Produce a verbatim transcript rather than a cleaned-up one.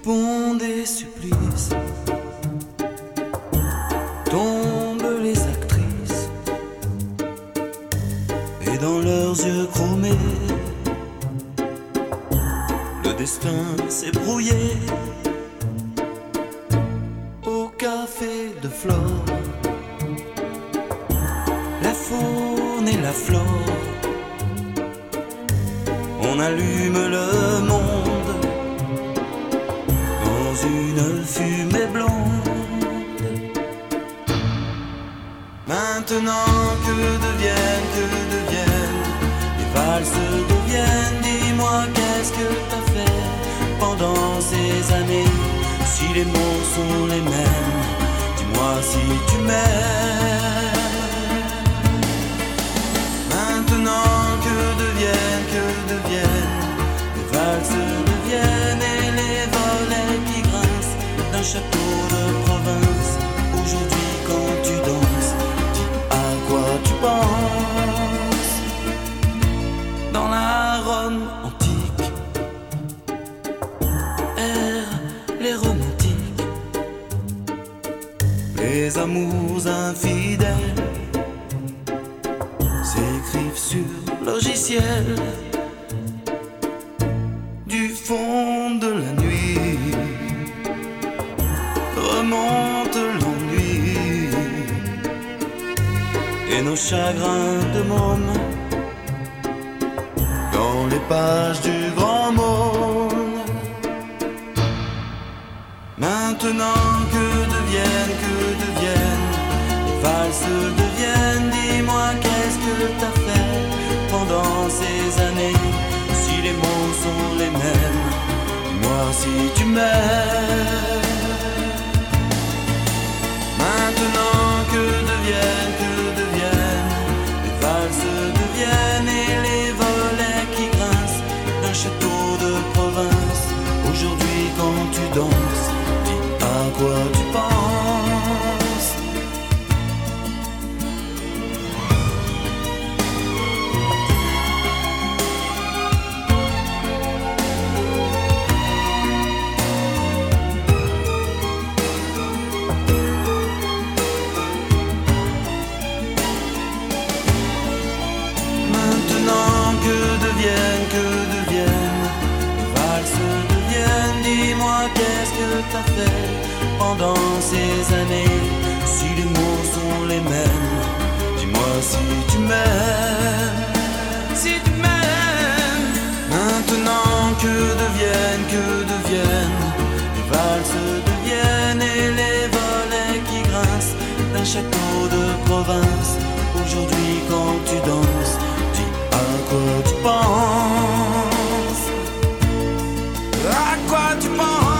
pont des supplices tombent les actrices, et dans leurs yeux chromés le destin s'est brouillé. Au café de Flore, la faune et la flore, on allume le monde dans une fumée blonde. Maintenant que deviennent, que deviennent les valses deviennent. Dis-moi qu'est-ce que t'as fait pendant ces années? Si les mots sont les mêmes, dis-moi si tu m'aimes. Maintenant que deviennent, que deviennent les valses deviennent, et les volets qui grincent d'un château de province. Aujourd'hui quand tu danses, dis à quoi tu penses. Dans la Rome antique errent les romantiques, les amours infidèles s'écrivent sur logiciel. Du fond de la nuit remonte l'ennui et nos chagrins de môme dans les pages du grand monde. Maintenant que deviennent, que deviennent les valses deviennent. Dis-moi qu'est-ce que t'as fait pendant ces années? Si les mots sont les mêmes, dis-moi si tu m'aimes. Maintenant que deviennent, que deviennent les valses deviennent, et les volets qui grincent d'un château de province. Aujourd'hui quand tu danses, dis à quoi tu penses. Que deviennent les valses deviennent. Dis-moi qu'est-ce que t'as fait pendant ces années? Si les mots sont les mêmes, dis-moi si tu m'aimes. Si tu m'aimes. Maintenant que deviennent, que deviennent les valses deviennent, et les volets qui grincent d'un château de province. Aujourd'hui quand tu danses, à quoi tu penses? À quoi tu penses?